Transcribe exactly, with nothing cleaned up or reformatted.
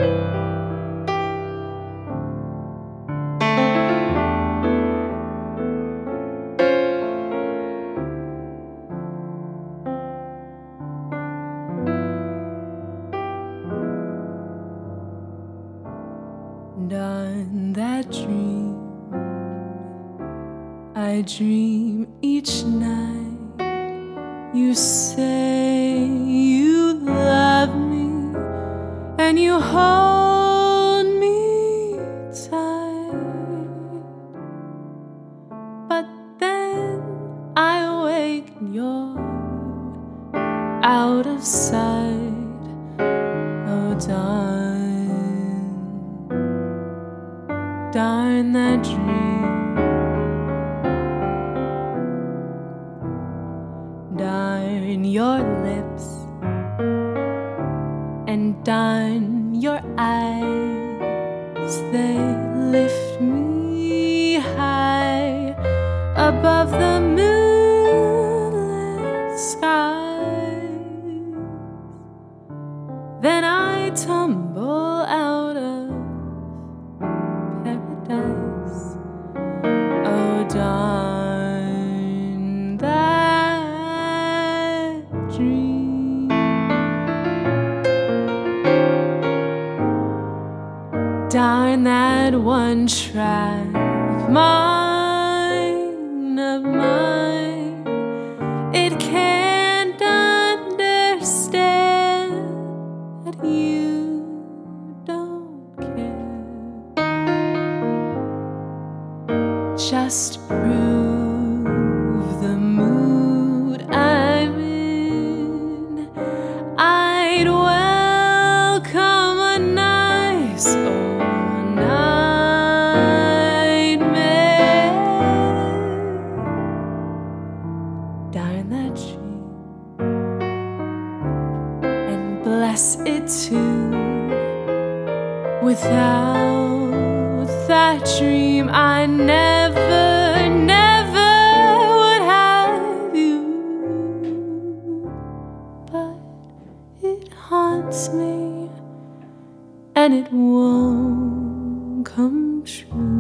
And on that dream I dream each night, you say you love me and you hold me tight, but then I wake and you're out of sight. Oh darn, darn that dream, darn your lips and darn your eyes. They lift me high above the moonlit skies. Then I tumble out of paradise. Oh darn that dream, darn that one track mind of mine. It can't understand that you don't care. Just prove the mood I'm in. I'd welcome a nice old nightmare. Darn that dream, and bless it too. Without that dream I never, never would have you. But it haunts me and it won't come true.